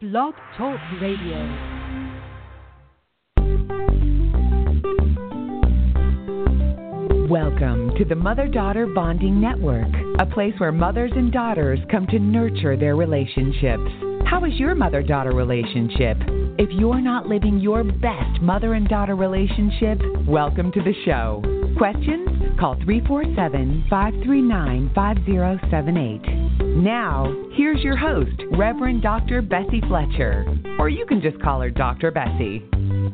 Blog Talk Radio. Welcome to the Mother-Daughter Bonding Network, a place where mothers and daughters come to nurture their relationships. How is your mother-daughter relationship? If you're not living your best mother and daughter relationship, welcome to the show. Questions? Call 347-539-5078. Now, here's your host, Reverend Dr. Bessie Fletcher, or you can just call her Dr. Bessie.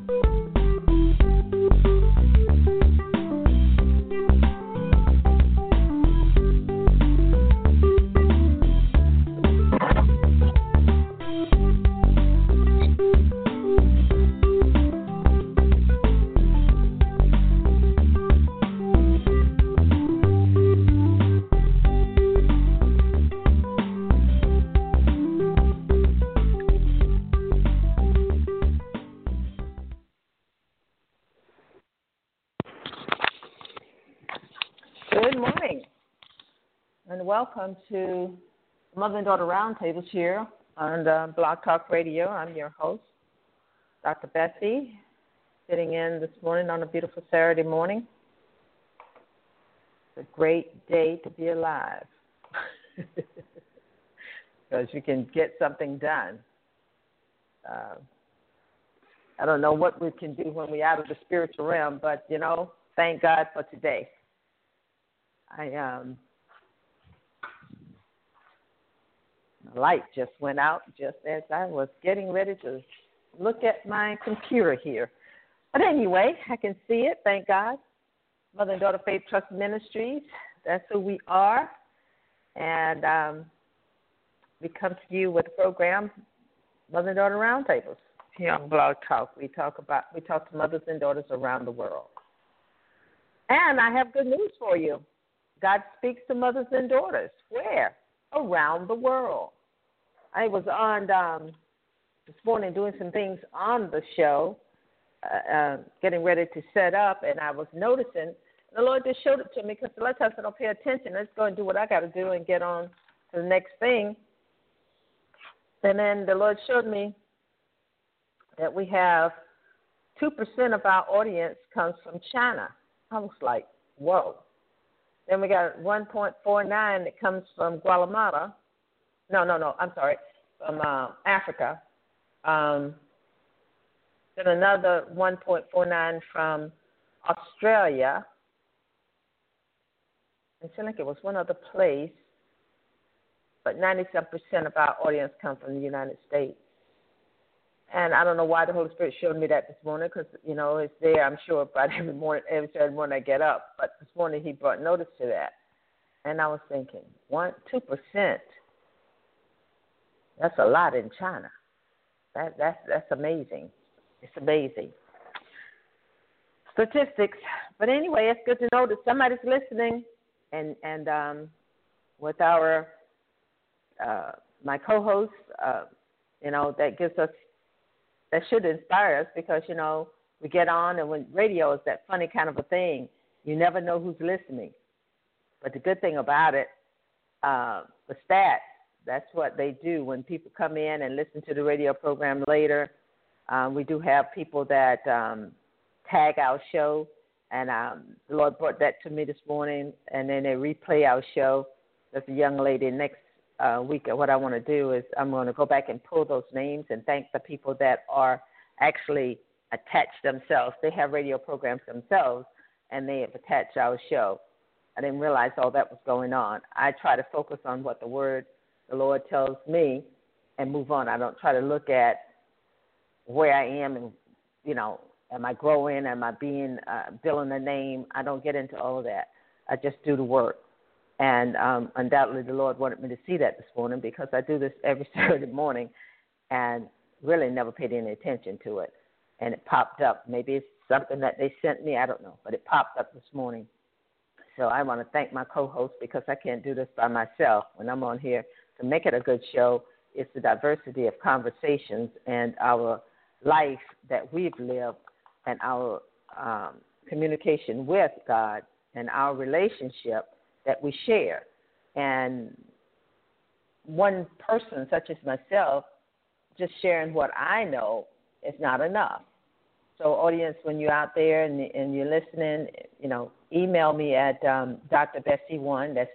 Welcome to Mother and Daughter Roundtables here on Blog Talk Radio. I'm your host, Dr. Bessie, sitting in this morning on a beautiful Saturday morning. It's a great day to be alive because you can get something done. I don't know what we can do when we're out of the spiritual realm, but, thank God for today. The light just went out just as I was getting ready to look at my computer here. But anyway, I can see it, thank God. Mother and Daughter Faith Trust Ministries, that's who we are. And we come to you with the program, Mother and Daughter Roundtables, here on Blog Talk. We talk to mothers and daughters around the world. And I have good news for you. God speaks to mothers and daughters. Where? Around the world. I was on this morning doing some things on the show, getting ready to set up, and I was noticing, the Lord just showed it to me because a lot of times I don't pay attention. Let's go and do what I got to do and get on to the next thing. And then the Lord showed me that we have 2% of our audience comes from China. I was like, whoa. Then we got 1.49 that comes from Guatemala. No, I'm sorry, from Africa. Then another 1.49 from Australia. It seemed like it was one other place, but 97% of our audience come from the United States. And I don't know why the Holy Spirit showed me that this morning because, it's there, I'm sure, but every Saturday morning I get up. But this morning he brought notice to that. And I was thinking, 2%, that's a lot in China. That's amazing. It's amazing. Statistics. But anyway, it's good to know that somebody's listening. And with our my co-host, that should inspire us because, we get on and when radio is that funny kind of a thing, you never know who's listening. But the good thing about it, the stats, that's what they do. When people come in and listen to the radio program later, we do have people that tag our show. And the Lord brought that to me this morning. And then they replay our show. There's a young lady next week. What I want to do is I'm going to go back and pull those names and thank the people that are actually attached themselves. They have radio programs themselves, and they have attached our show. I didn't realize all that was going on. I try to focus on what the Lord tells me and move on. I don't try to look at where I am and, am I growing? Am I building a name? I don't get into all of that. I just do the work. And undoubtedly the Lord wanted me to see that this morning because I do this every Saturday morning and really never paid any attention to it. And it popped up. Maybe it's something that they sent me. I don't know. But it popped up this morning. So I want to thank my co-host because I can't do this by myself. When I'm on here to make it a good show, it's the diversity of conversations and our life that we've lived and our communication with God and our relationship that we share. And one person, such as myself, just sharing what I know is not enough. So, audience, when you're out there and you're listening, email me at Dr. Bessie1, that's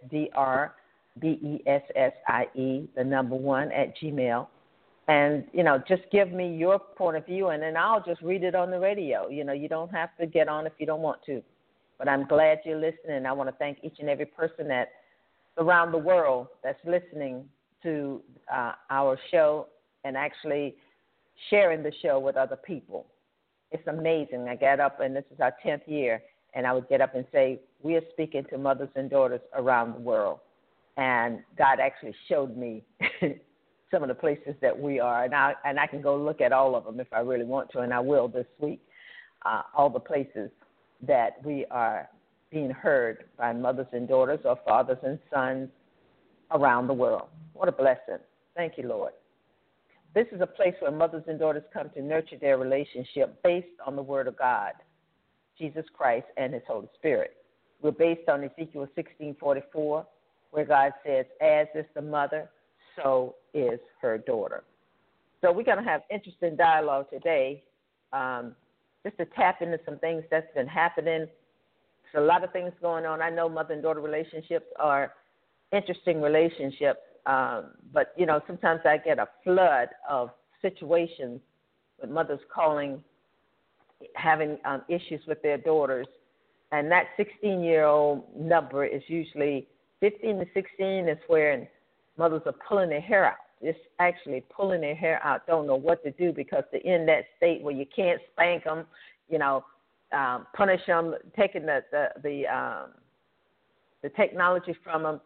DRBESSIE, the number 1 at Gmail. And, just give me your point of view, and then I'll just read it on the radio. You don't have to get on if you don't want to. But I'm glad you're listening. I want to thank each and every person that's around the world that's listening to our show and actually sharing the show with other people. It's amazing. I get up, and this is our 10th year, and I would get up and say, we are speaking to mothers and daughters around the world. And God actually showed me some of the places that we are, and I can go look at all of them if I really want to, and I will this week, all the places that we are being heard by mothers and daughters or fathers and sons around the world. What a blessing. Thank you, Lord. This is a place where mothers and daughters come to nurture their relationship based on the Word of God, Jesus Christ, and His Holy Spirit. We're based on Ezekiel 16:44, where God says, as is the mother, so is her daughter. So we're going to have interesting dialogue today, just to tap into some things that's been happening. There's a lot of things going on. I know mother and daughter relationships are interesting relationships, but, sometimes I get a flood of situations with mothers having issues with their daughters, and that 16-year-old number is usually 15 to 16 is where mothers are pulling their hair out. Just actually pulling their hair out, don't know what to do because they're in that state where you can't spank them, punish them, taking the technology from them,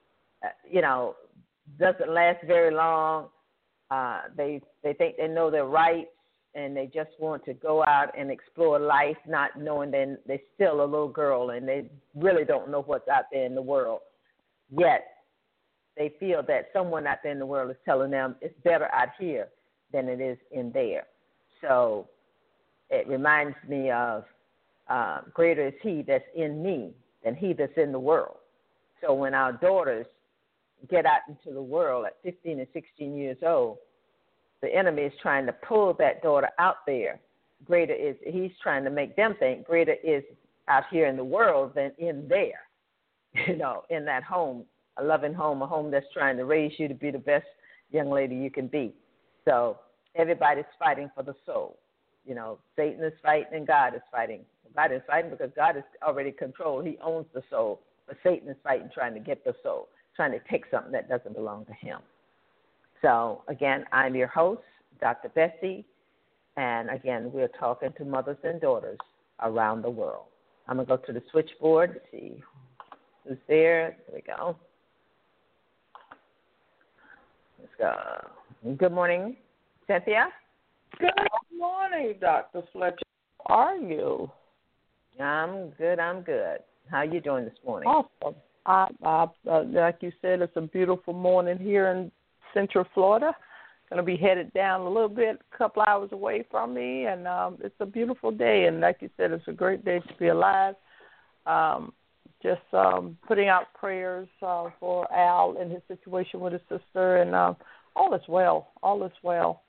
doesn't last very long. They think they know their rights, and they just want to go out and explore life, not knowing they're still a little girl and they really don't know what's out there in the world. Yet they feel that someone out there in the world is telling them it's better out here than it is in there. So it reminds me of greater is He that's in me than he that's in the world. So when our daughters get out into the world at 15 and 16 years old, the enemy is trying to pull that daughter out there. He's trying to make them think greater is out here in the world than in there, in that home, a loving home, a home that's trying to raise you to be the best young lady you can be. So everybody's fighting for the soul. Satan is fighting and God is fighting. God is fighting because God is already controlled. He owns the soul. But Satan is fighting, trying to get the soul, trying to take something that doesn't belong to him. So, again, I'm your host, Dr. Bessie, and, again, we're talking to mothers and daughters around the world. I'm going to go to the switchboard to see who's there. There we go. Let's go. Good morning, Cynthia. Good morning, Dr. Fletcher. How are you? I'm good. How are you doing this morning? Awesome. Like you said, it's a beautiful morning here in Central Florida. Going to be headed down a little bit, a couple hours away from me, and it's a beautiful day. And like you said, it's a great day to be alive. Just putting out prayers for Al and his situation with his sister, and all is well. All is well.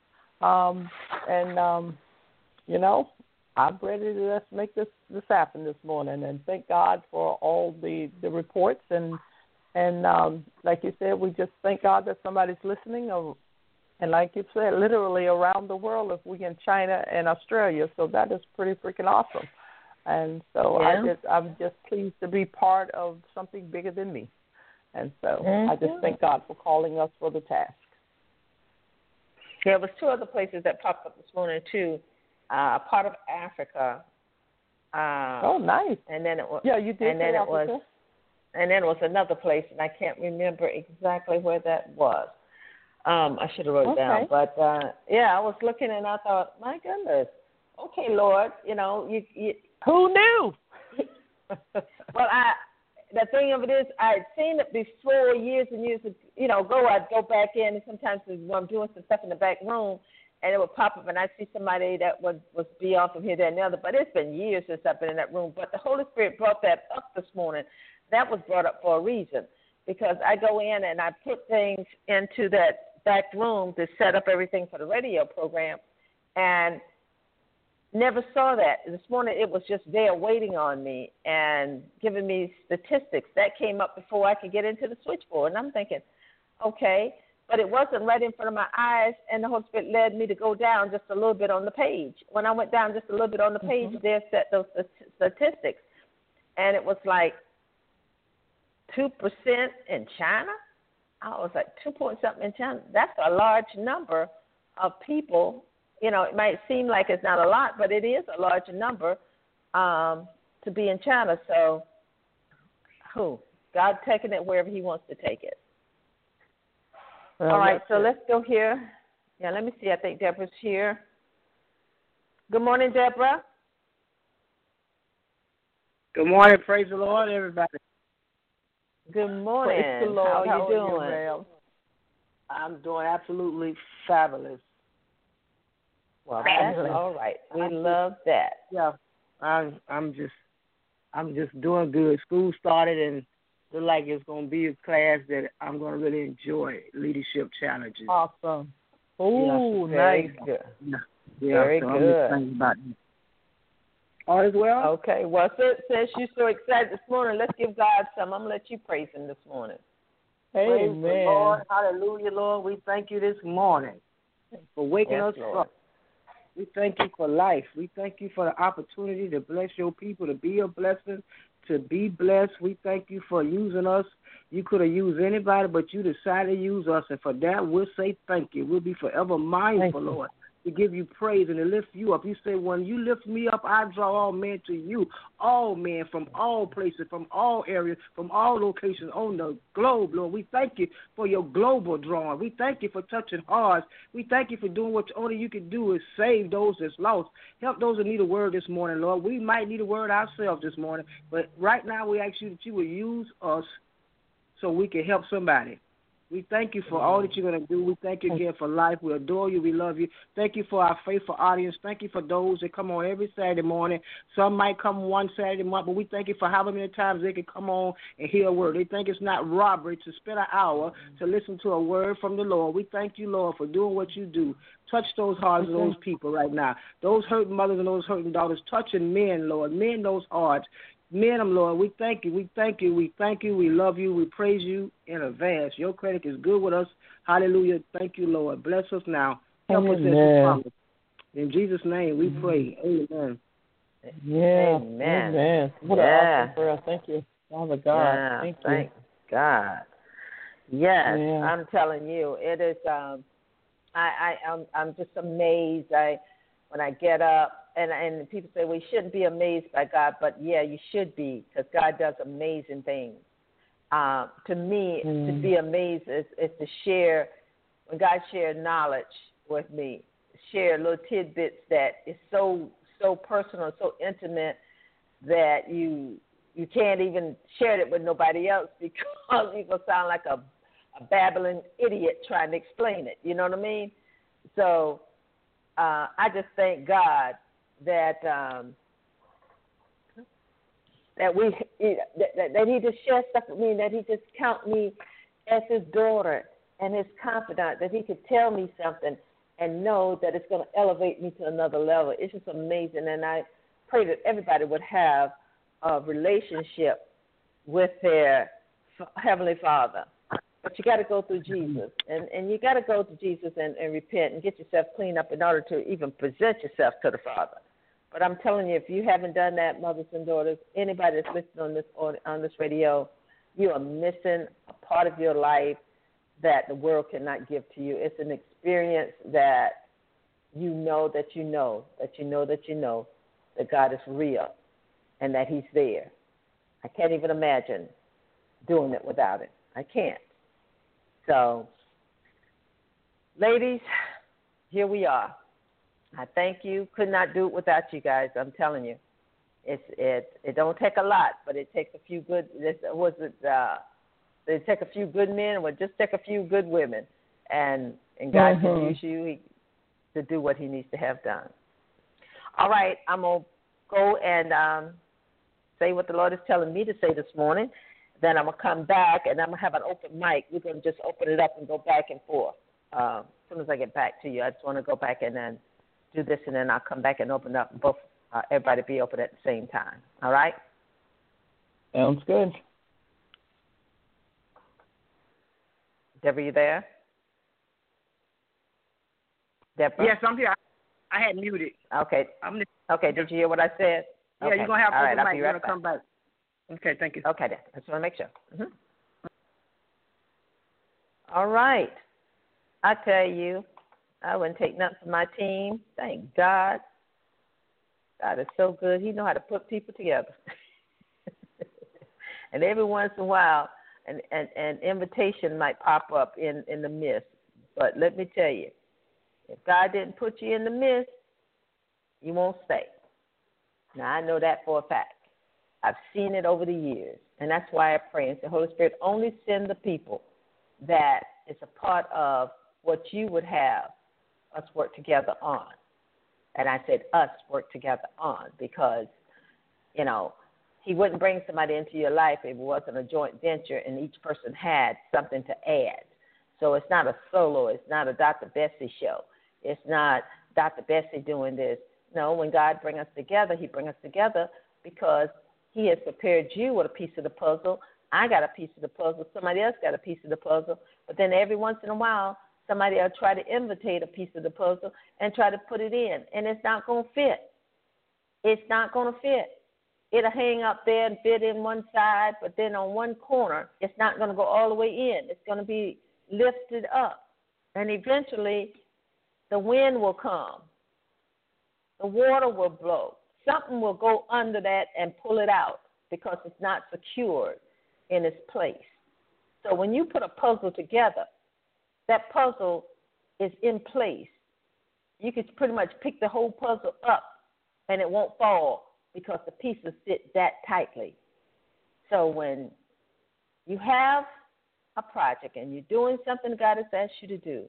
I'm ready to let's make this happen this morning, and thank God for all the reports and like you said, we just thank God that somebody's listening, and like you said, literally around the world, if we in China and Australia, so that is pretty freaking awesome. And so yeah. I'm just pleased to be part of something bigger than me, and so I just thank God for calling us for the task. There was two other places that popped up this morning too. Part of Africa. Oh, nice. And then it was. Yeah, you did. And then it was another place, and I can't remember exactly where that was. I should have wrote it down, but I was looking and I thought, my goodness, okay, Lord, you who knew? Well, the thing of it is, I had seen it before years and years ago. I'd go back in, and sometimes when I'm doing some stuff in the back room, and it would pop up, and I'd see somebody that was beyond from here, there, and the other. But it's been years since I've been in that room. But the Holy Spirit brought that up this morning. That was brought up for a reason, because I go in and I put things into that back room to set up everything for the radio program, and never saw that. This morning it was just there waiting on me and giving me statistics. That came up before I could get into the switchboard. And I'm thinking, okay, but it wasn't right in front of my eyes, and the Holy Spirit led me to go down just a little bit on the page. When I went down just a little bit on the page, there set those statistics. And it was like 2% in China. I was like 2 point something in China. That's a large number of people. You know, it might seem like it's not a lot, but it is a large number to be in China. So, God's taking it wherever he wants to take it. All right, so let's go here. Yeah, let me see. I think Deborah's here. Good morning, Deborah. Good morning. Praise the Lord, everybody. Good morning. Praise the Lord. How are you doing? I'm doing absolutely fabulous. Well, that's all right. We love that. Yeah, I'm just doing good. School started, and look like it's going to be a class that I'm going to really enjoy. Leadership challenges. Awesome. Oh, nice. Good. Yeah, very so good. I'm just thinking about it. All is well. Okay. Well, since you're so excited this morning, let's give God some. I'm gonna let you praise Him this morning. Praise Amen. the Lord. Hallelujah, Lord. We thank you this morning for waking us up. We thank you for life. We thank you for the opportunity to bless your people, to be a blessing, to be blessed. We thank you for using us. You could have used anybody, but you decided to use us. And for that, we'll say thank you. We'll be forever mindful, Lord, to give you praise and to lift you up. You say, when you lift me up, I draw all men to you. All men from all places, from all areas, from all locations on the globe, Lord. We thank you for your global drawing. We thank you for touching hearts. We thank you for doing what only you can do is save those that's lost. Help those that need a word this morning, Lord. We might need a word ourselves this morning, but right now we ask you that you will use us so we can help somebody. We thank you for all that you're going to do. We thank you again for life. We adore you. We love you. Thank you for our faithful audience. Thank you for those that come on every Saturday morning. Some might come one Saturday month, but we thank you for however many times they can come on and hear a word. They think it's not robbery to spend an hour to listen to a word from the Lord. We thank you, Lord, for doing what you do. Touch those hearts of those people right now. Those hurting mothers and those hurting daughters. Touching men, Lord. Men, those hearts. Men, Lord, we thank you. We thank you. We thank you. We love you. We praise you in advance. Your credit is good with us. Hallelujah. Thank you, Lord. Bless us now. Help us as you promise. In Jesus' name we pray. Amen. Yeah. Amen. Amen. What an awesome prayer. Thank you, Father God. Yeah, thank God. Yes, yeah. I'm telling you, it is. I'm just amazed. When I get up. And people say, well, you shouldn't be amazed by God, but, yeah, you should be, because God does amazing things. To me, to be amazed is to share, when God shares knowledge with me, share little tidbits that is so personal, so intimate that you can't even share it with nobody else because you're going to sound like a babbling idiot trying to explain it. You know what I mean? So I just thank God that he just shares stuff with me, that he just count me as his daughter and his confidant, that he could tell me something and know that it's going to elevate me to another level. It's just amazing, and I pray that everybody would have a relationship with their Heavenly Father. But you got to go through Jesus, and you got to go to Jesus and repent and get yourself cleaned up in order to even present yourself to the Father. But I'm telling you, if you haven't done that, mothers and daughters, anybody that's listening on this radio, you are missing a part of your life that the world cannot give to you. It's an experience that you know that God is real and that he's there. I can't even imagine doing it without him. I can't. So, ladies, here we are. I thank you. Could not do it without you guys. I'm telling you, it don't take a lot, but it takes a few good. It take a few good men, or just take a few good women, and God can use you to do what He needs to have done. All right, I'm gonna go and say what the Lord is telling me to say this morning. Then I'm gonna come back and I'm gonna have an open mic. We're gonna just open it up and go back and forth. as soon as I get back to you. I just want to go back and then do this, and then I'll come back and open up both. Everybody be open at the same time. All right? Sounds good. Deborah, you there? Deborah? Yes, I'm here. I had muted. Okay. Okay, did you hear what I said? Yeah, okay. you're going to have open mic. You're going to come back. Okay, thank you. Okay, then. I just want to make sure. Mm-hmm. All right. I tell you, I wouldn't take nothing from my team. Thank God. God is so good. He knows how to put people together. And every once in a while, an invitation might pop up in the midst. But let me tell you, if God didn't put you in the midst, you won't stay. Now, I know that for a fact. I've seen it over the years. And that's why I pray and say, Holy Spirit, only send the people that is a part of what you would have us work together on. And I said us work together on because, you know, he wouldn't bring somebody into your life if it wasn't a joint venture and each person had something to add. So it's not a solo. It's not a Dr. Bessie show. It's not Dr. Bessie doing this. No, when God brings us together, he brings us together because he has prepared you with a piece of the puzzle. I got a piece of the puzzle. Somebody else got a piece of the puzzle. But then every once in a while, somebody will try to imitate a piece of the puzzle and try to put it in, and it's not going to fit. It's not going to fit. It'll hang up there and fit in one side, but then on one corner, it's not going to go all the way in. It's going to be lifted up, and eventually the wind will come. The water will blow. Something will go under that and pull it out because it's not secured in its place. So when you put a puzzle together, that puzzle is in place. You could pretty much pick the whole puzzle up and it won't fall because the pieces fit that tightly. So when you have a project and you're doing something God has asked you to do,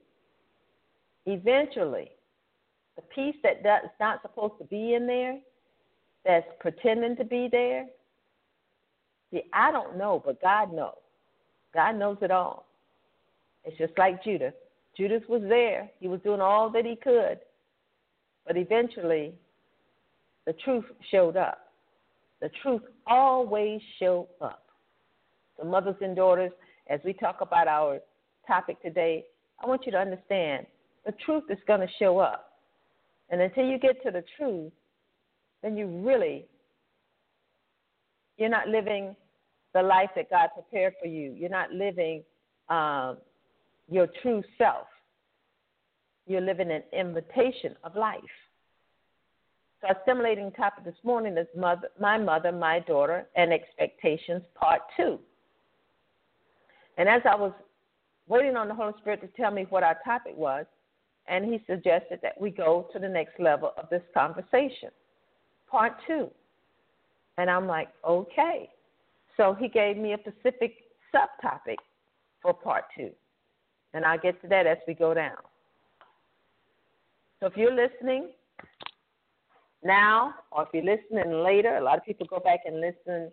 eventually the piece that's not supposed to be in there, that's pretending to be there, see, I don't know, but God knows. God knows it all. It's just like Judas. Judas was there. He was doing all that he could. But eventually, the truth showed up. The truth always showed up. So mothers and daughters, as we talk about our topic today, I want you to understand the truth is going to show up. And until you get to the truth, then you're not living the life that God prepared for you. You're not living your true self. You're living an invitation of life. So our stimulating topic this morning is my mother, my daughter, and expectations, part 2. And as I was waiting on the Holy Spirit to tell me what our topic was, and he suggested that we go to the next level of this conversation, part 2. And I'm like, okay. So he gave me a specific subtopic for part 2. And I'll get to that as we go down. So if you're listening now or if you're listening later, a lot of people go back and listen,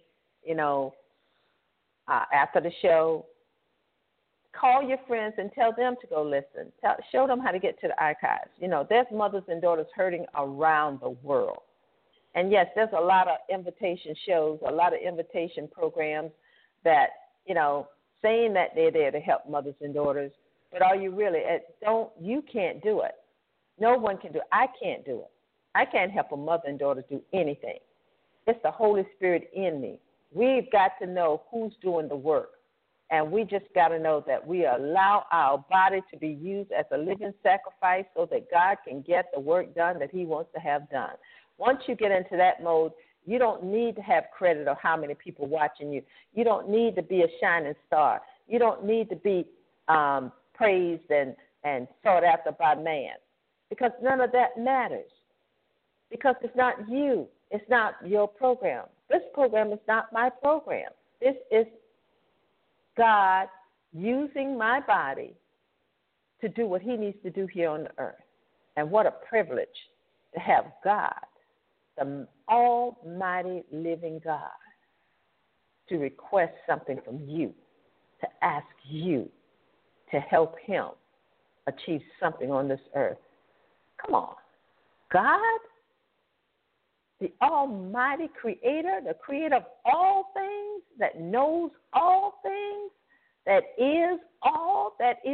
after the show. Call your friends and tell them to go listen. Show them how to get to the archives. There's mothers and daughters hurting around the world. And, yes, there's a lot of invitation shows, a lot of invitation programs that, saying that they're there to help mothers and daughters. But are you really? You can't do it. No one can do it. I can't do it. I can't help a mother and daughter do anything. It's the Holy Spirit in me. We've got to know who's doing the work. And we just got to know that we allow our body to be used as a living sacrifice so that God can get the work done that he wants to have done. Once you get into that mode, you don't need to have credit or how many people watching you. You don't need to be a shining star. You don't need to be praised and sought after by man, because none of that matters, because it's not you. It's not your program. This program is not my program. This is God using my body to do what he needs to do here on the earth. And what a privilege to have God, the almighty living God, to request something from you, to ask you to help him achieve something on this earth. Come on. God, the almighty creator, the creator of all things, that knows all things, that is all,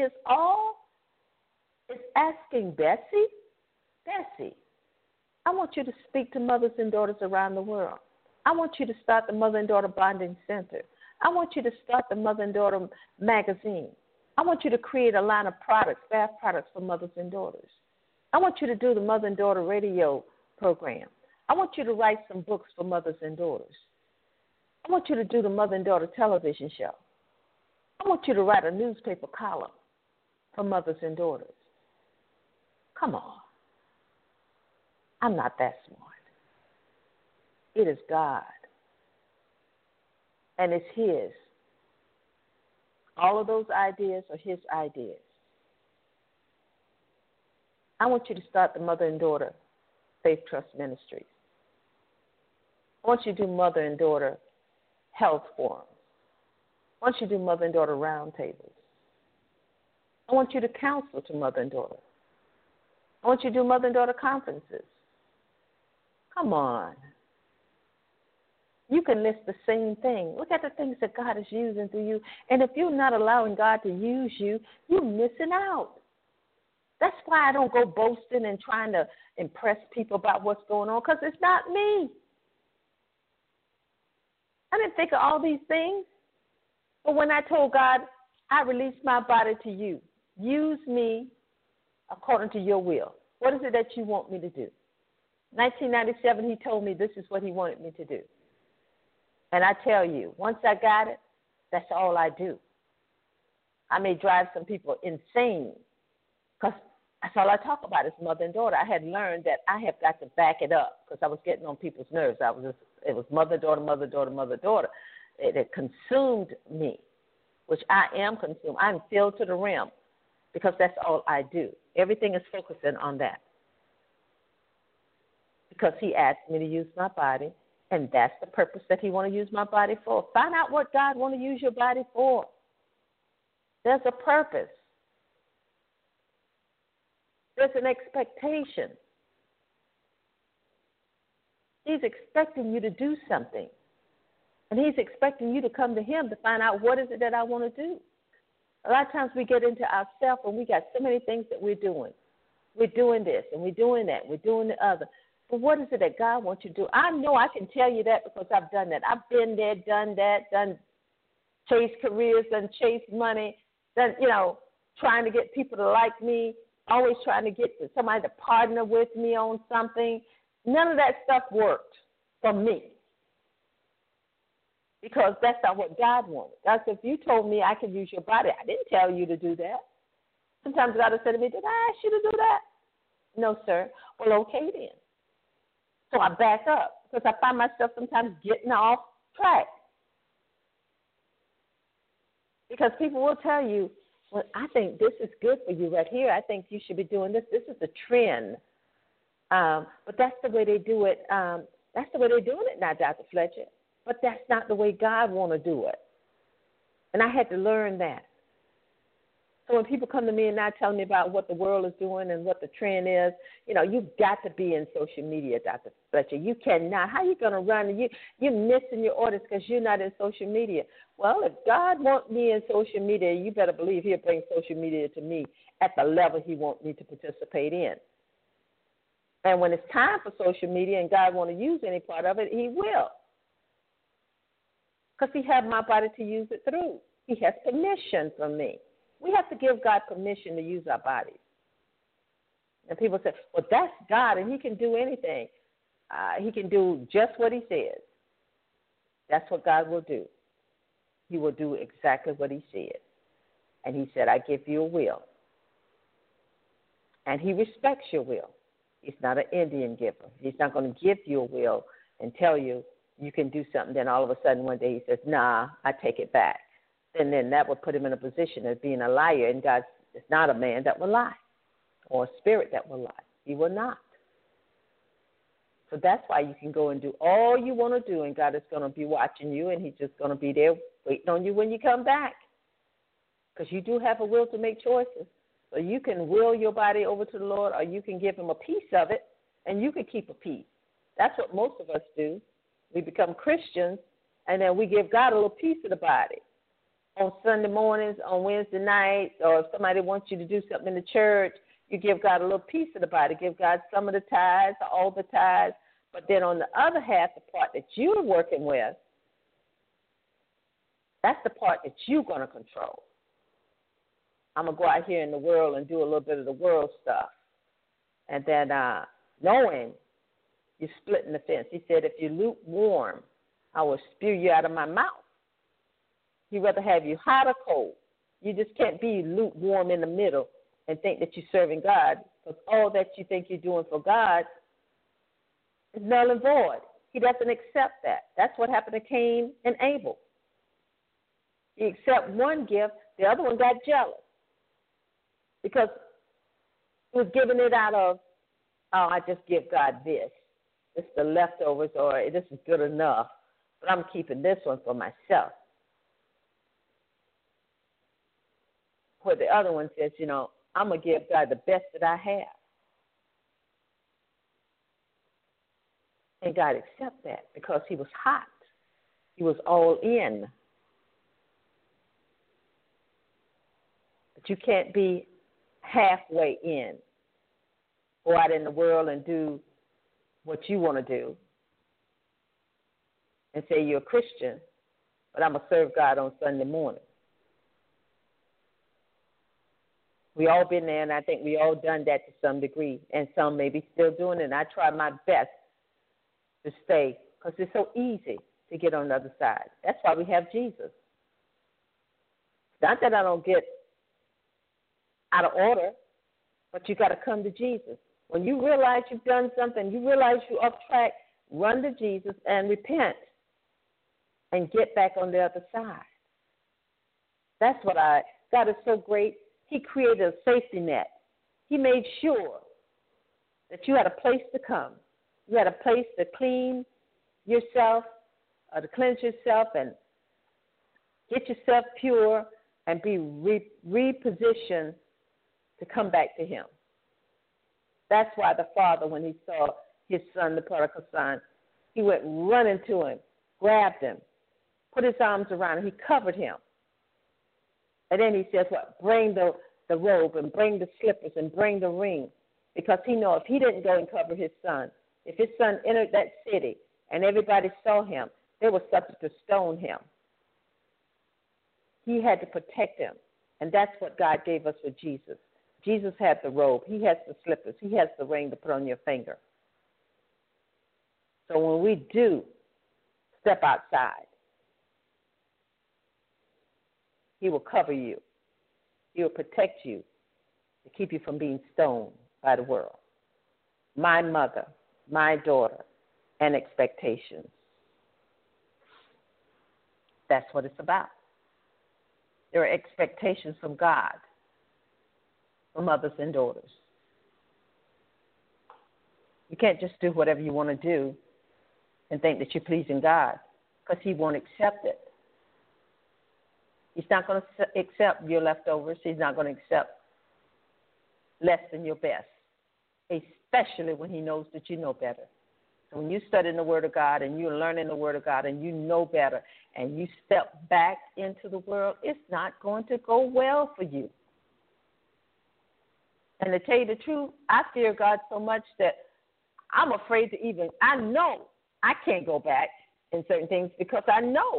is asking Bessie, I want you to speak to mothers and daughters around the world. I want you to start the Mother and Daughter Bonding Center. I want you to start the Mother and Daughter magazine. I want you to create a line of products, bath products for mothers and daughters. I want you to do the Mother and Daughter radio program. I want you to write some books for mothers and daughters. I want you to do the Mother and Daughter television show. I want you to write a newspaper column for mothers and daughters. Come on. I'm not that smart. It is God. And it's His. All of those ideas are His ideas. I want you to start the Mother and Daughter Faith Trust Ministries. I want you to do Mother and Daughter Health Forums. I want you to do Mother and Daughter Roundtables. I want you to counsel to Mother and Daughter. I want you to do Mother and Daughter Conferences. Come on. You can list the same thing. Look at the things that God is using through you. And if you're not allowing God to use you, you're missing out. That's why I don't go boasting and trying to impress people about what's going on, because it's not me. I didn't think of all these things. But when I told God, I release my body to you. Use me according to your will. What is it that you want me to do? 1997, He told me this is what He wanted me to do. And I tell you, once I got it, that's all I do. I may drive some people insane because that's all I talk about is mother and daughter. I had learned that I have got to back it up because I was getting on people's nerves. It was mother, daughter, mother, daughter, mother, daughter. It consumed me, which I am consumed. I'm filled to the rim because that's all I do. Everything is focusing on that because He asked me to use my body, and that's the purpose that He want to use my body for. Find out what God want to use your body for. There's a purpose. There's an expectation. He's expecting you to do something. And He's expecting you to come to Him to find out what is it that I want to do. A lot of times we get into ourselves and we got so many things that we're doing. We're doing this and we're doing that. We're doing the other. But what is it that God wants you to do? I know I can tell you that because I've done that. I've been there, done that, done chased careers, done chased money, done, trying to get people to like me, always trying to get somebody to partner with me on something. None of that stuff worked for me because that's not what God wanted. God said, if you told me I could use your body, I didn't tell you to do that. Sometimes God will say to me, did I ask you to do that? No, sir. Well, okay then. So I back up because I find myself sometimes getting off track. Because people will tell you, well, I think this is good for you right here. I think you should be doing this. This is a trend. But that's the way they do it. That's the way they're doing it now, Dr. Fletcher. But that's not the way God want to do it. And I had to learn that. So when people come to me and now tell me about what the world is doing and what the trend is, you've got to be in social media, Dr. Fletcher. You cannot. How are you going to run? You're missing your orders because you're not in social media. Well, if God wants me in social media, you better believe He'll bring social media to me at the level He wants me to participate in. And when it's time for social media and God want to use any part of it, He will. Because He has my body to use it through. He has permission from me. We have to give God permission to use our bodies. And people say, well, that's God, and He can do anything. He can do just what He says. That's what God will do. He will do exactly what He said. And He said, I give you a will. And He respects your will. He's not an Indian giver. He's not going to give you a will and tell you you can do something. Then all of a sudden one day He says, nah, I take it back. And then that would put Him in a position of being a liar. And God is not a man that will lie or a spirit that will lie. He will not. So that's why you can go and do all you want to do, and God is going to be watching you, and He's just going to be there waiting on you when you come back. Because you do have a will to make choices. So you can will your body over to the Lord, or you can give him a piece of it, and you can keep a piece. That's what most of us do. We become Christians, and then we give God a little piece of the body. On Sunday mornings, on Wednesday nights, or if somebody wants you to do something in the church, you give God a little piece of the body. Give God some of the tithes, all the tithes. But then on the other half, the part that you're working with, that's the part that you're going to control. I'm going to go out here in the world and do a little bit of the world stuff. And then knowing you're splitting the fence. He said, if you're lukewarm, I will spew you out of my mouth. He'd rather have you hot or cold. You just can't be lukewarm in the middle and think that you're serving God, because all that you think you're doing for God is null and void. He doesn't accept that. That's what happened to Cain and Abel. He accepted one gift, the other one got jealous because he was giving it out of, oh, I just give God this. It's the leftovers, or this is good enough, but I'm keeping this one for myself. Where the other one says, I'm going to give God the best that I have. And God accepted that because he was hot. He was all in. But you can't be halfway in. Go out in the world and do what you want to do and say you're a Christian, but I'm going to serve God on Sunday morning. We all been there, and I think we all done that to some degree, and some may be still doing it. And I try my best to stay, because it's so easy to get on the other side. That's why we have Jesus. Not that I don't get out of order, but you got to come to Jesus. When you realize you've done something, you realize you're off track, run to Jesus and repent and get back on the other side. That's what God is so great. He created a safety net. He made sure that you had a place to come. You had a place to clean yourself, or to cleanse yourself and get yourself pure and be repositioned to come back to him. That's why the father, when he saw his son, the prodigal son, he went running to him, grabbed him, put his arms around him. He covered him. And then he says, bring the robe and bring the slippers and bring the ring. Because he knew if he didn't go and cover his son, if his son entered that city and everybody saw him, they were subject to stone him. He had to protect him. And that's what God gave us with Jesus. Jesus had the robe. He has the slippers. He has the ring to put on your finger. So when we do step outside, he will cover you. He will protect you to keep you from being stoned by the world. My mother, my daughter, and expectations. That's what it's about. There are expectations from God for mothers and daughters. You can't just do whatever you want to do and think that you're pleasing God, because he won't accept it. He's not going to accept your leftovers. He's not going to accept less than your best, especially when he knows that you know better. So when you study the Word of God and you're learning the Word of God and you know better and you step back into the world, it's not going to go well for you. And to tell you the truth, I fear God so much that I'm afraid to even, I know I can't go back in certain things because I know.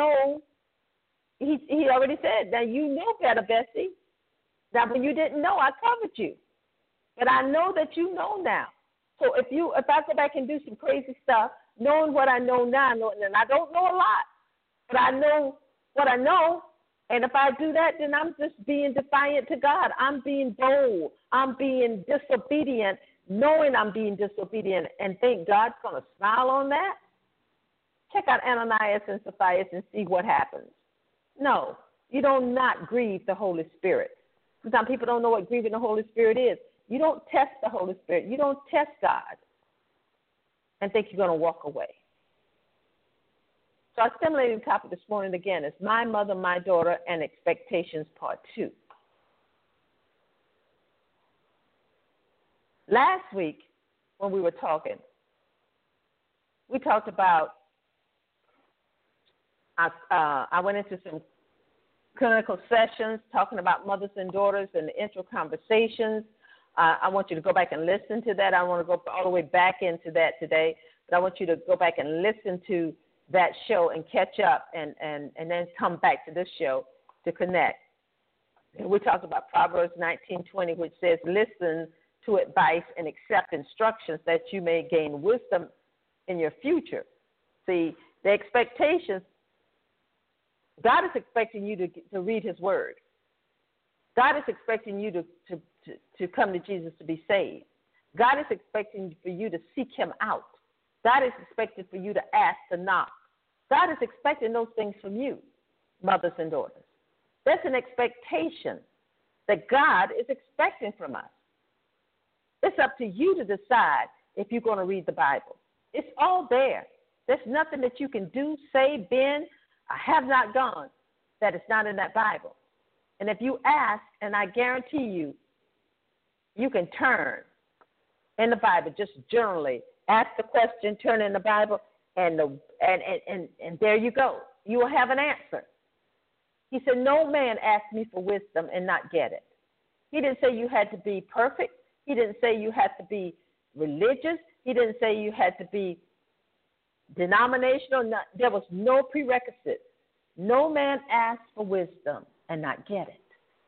He already said, now you know better, Bessie. Now, when you didn't know, I covered you. But I know that you know now. So if I go back and do some crazy stuff, knowing what I know now, and I don't know a lot, but I know what I know, and if I do that, then I'm just being defiant to God. I'm being bold. I'm being disobedient, knowing I'm being disobedient, and think God's going to smile on that? Check out Ananias and Sapphira and see what happens. No, you don't not grieve the Holy Spirit. Sometimes people don't know what grieving the Holy Spirit is. You don't test the Holy Spirit. You don't test God and think you're going to walk away. So our stimulating topic this morning, again, is My Mother, My Daughter, and Expectations, Part 2. Last week, when we were talking, we talked about, I went into some clinical sessions talking about mothers and daughters and the intro conversations. I want you to go back and listen to that. I want to go all the way back into that today, but I want you to go back and listen to that show and catch up and then come back to this show to connect. And we talked about Proverbs 19:20, which says, listen to advice and accept instructions that you may gain wisdom in your future. See, the expectations, God is expecting you to read his word. God is expecting you to come to Jesus to be saved. God is expecting for you to seek him out. God is expecting for you to ask, to knock. God is expecting those things from you, mothers and daughters. That's an expectation that God is expecting from us. It's up to you to decide if you're going to read the Bible. It's all there. There's nothing that you can do, say, been, I have not gone, that is not in that Bible. And if you ask, and I guarantee you, you can turn in the Bible, just generally ask the question, turn in the Bible, and there you go. You will have an answer. He said, no man asked me for wisdom and not get it. He didn't say you had to be perfect. He didn't say you had to be religious. He didn't say you had to be denominational. There was no prerequisite. No man asked for wisdom and not get it.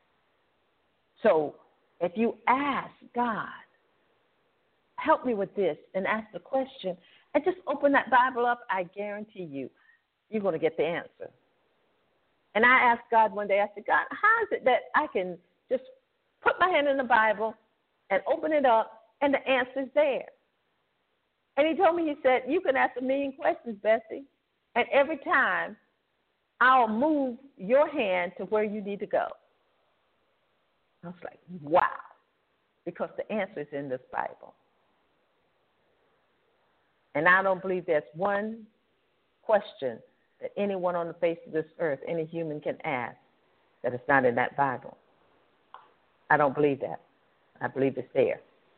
So if you ask God, help me with this, and ask the question, and just open that Bible up, I guarantee you, you're going to get the answer. And I asked God one day, I said, God, how is it that I can just put my hand in the Bible and open it up, and the answer's there? And he told me, he said, you can ask a million questions, Bessie, and every time I'll move your hand to where you need to go. I was like, wow, because the answer is in this Bible. And I don't believe there's one question that anyone on the face of this earth, any human can ask that is not in that Bible. I don't believe that. I believe it's there.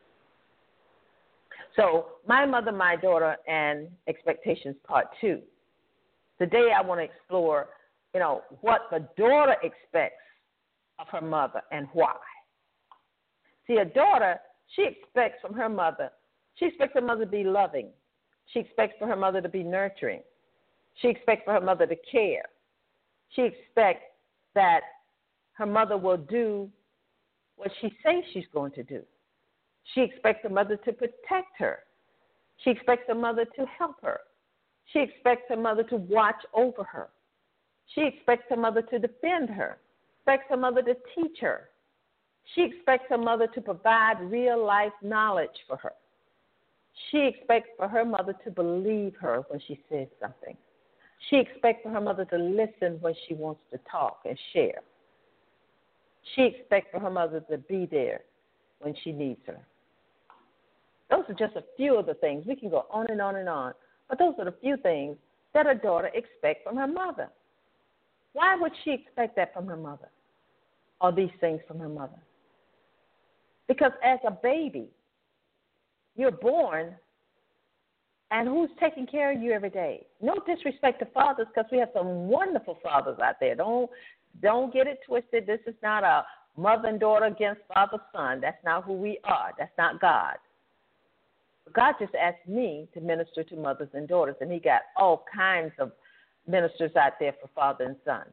So, my mother, my daughter, and expectations part 2. Today I want to explore, what the daughter expects of her mother and why. See, a daughter, she expects from her mother, she expects her mother to be loving. She expects for her mother to be nurturing. She expects for her mother to care. She expects that her mother will do what she says she's going to do. She expects her mother to protect her. She expects her mother to help her. She expects her mother to watch over her. She expects her mother to defend her. Expects her mother to teach her. She expects her mother to provide real-life knowledge for her. She expects for her mother to believe her when she says something. She expects for her mother to listen when she wants to talk and share. She expects for her mother to be there when she needs her. Those are just a few of the things. We can go on and on and on, but those are the few things that a daughter expects from her mother. Why would she expect that from her mother, or these things from her mother? Because as a baby, you're born, and who's taking care of you every day? No disrespect to fathers, because we have some wonderful fathers out there. Don't get it twisted. This is not a mother and daughter against father-son. That's not who we are. That's not God. God just asked me to minister to mothers and daughters, and he got all kinds of ministers out there for father and son.